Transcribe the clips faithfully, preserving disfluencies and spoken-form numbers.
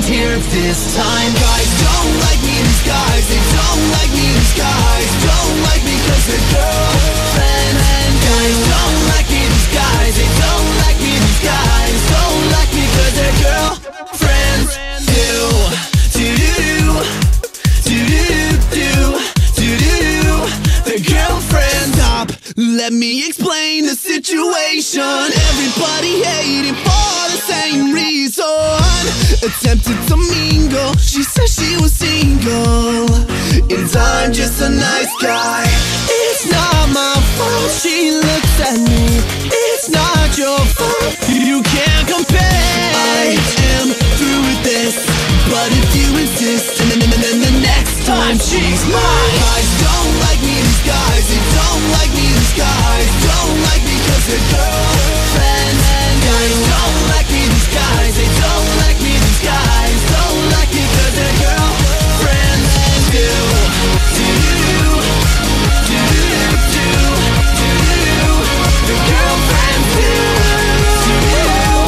here this time. Guys don't like me, these guys, they don't like me, these guys don't like me cause they're girlfriends. And guys don't like me, these guys, they don't like me, these guys don't like me cause they're girlfriends. Do, do do do, do do do, do do do, the girlfriend. Stop, let me explain the situation. Everybody hating for the same reason. Attempted to mingle, she said she was single, and I'm just a nice guy. It's not my fault she looks at me, it's not your fault, you can't compare. I am through with this, but if you insist, then the next time she's mine. Guys don't like me, these guys, they don't like me, these guys don't like me cause they're girlfriends. And guys don't like me, these guys, they don't like me, these guys don't like me cause they're girlfriends. And do, do, do, do, do, do, do, the girlfriends do, do, do,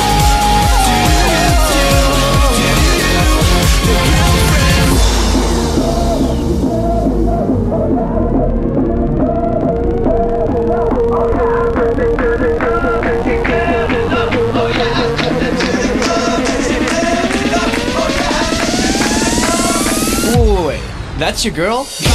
do, do, do, the girlfriends. Wait, wait, wait, that's your girl?